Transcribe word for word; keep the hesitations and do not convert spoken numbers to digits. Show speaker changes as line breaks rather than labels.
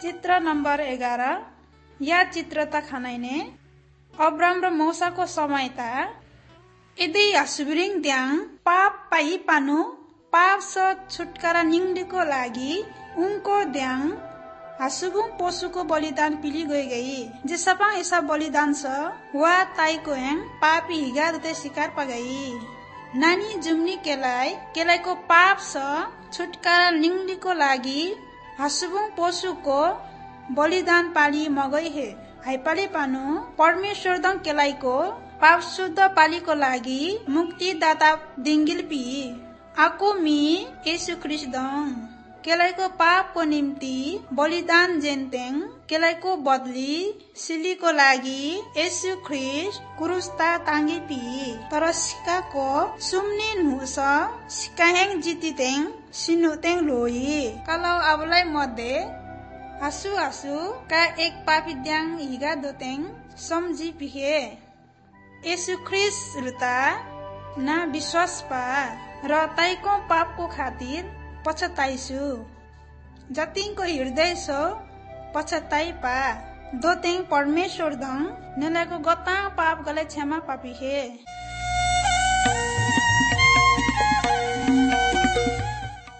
चित्र नम्बर एघार या चित्र त खानाइने अब्राम र मौसाको समय ता यदि असुबिरिङ द्याङ पाप पाइ पानु पाप स छुटकारा निङ्डीको लागि उनको द्याङ हासुबुङ पशुको बलिदान पिली गई गई जिसपा ऐसा बलिदान स वा ताइको एङ पापी हिगा दते शिकार पगई नानी जुम्नी केलाई केलाइको पाप स छुटकारा निङ्डीको लागि हासुबुङ पशुको बलिदान पाली मगई हे हाइपाली पानु परमेश्वर दङ केलाइको पाप शुद्ध पालीको लागि मुक्तिदाता दिङ्गिल पी आको मी येशु ख्रिस्ट दङ केलाइको पापको निम्ति बलिदान जेन्तेङ केलाइको बदली सिलीको लागि येशु ख्रिस्ट क्रुसता ताङ्गी पी तर सिकाको सुम्नी नुस सिकाहेङ जितितेङ सिनुतेङ लोई कलाउ अबलाई मध्ये आसु आसु का एक पापी द्याङ हिगा दोतेङ सम्झी पिहे येशु ख्रिस्ट रुता ना विश्वास पा र ताइको पापको खातिर पछताइसु जतिङको हृदय सो पछताइ पा दोतेङ परमेश्वर दङ नेलाको गता पाप गले क्षमा पापी हे